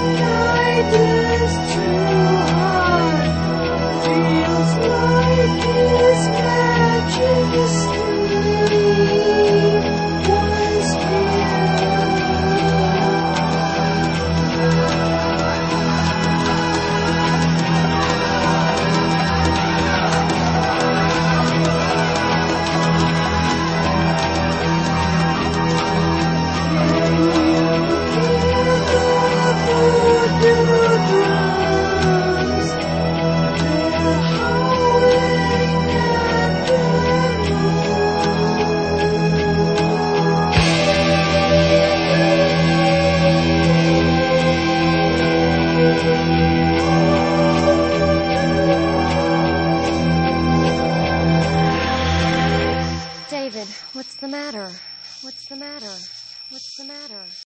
night is too hard. Feels like His Majesty was here. David, what's the matter? What's the matter? What's the matter?